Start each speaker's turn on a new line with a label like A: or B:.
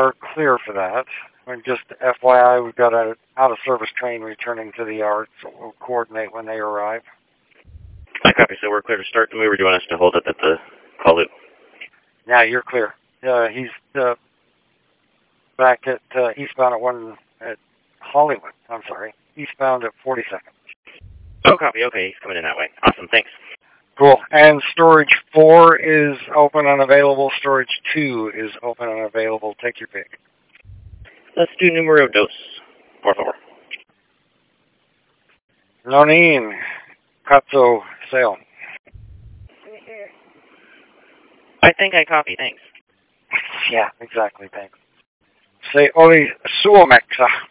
A: are clear for that. And just FYI, we've got an out-of-service train returning to the yard, so we'll coordinate when they arrive.
B: I copy, so we're clear to start the move, or do you want us to hold up at the call loop?
A: Yeah, you're clear. He's back at eastbound at Hollywood. I'm sorry, eastbound at 42nd.
B: Oh, copy. Okay, he's coming in that way. Awesome, thanks.
A: Cool. And storage 4 is open and available. Storage 2 is open and available. Take your pick.
B: Let's do numero dos, por favor.
A: Nonin, Katso, sail.
B: I think I copy, thanks.
A: Yeah, exactly, thanks. Say Oli Suomexa.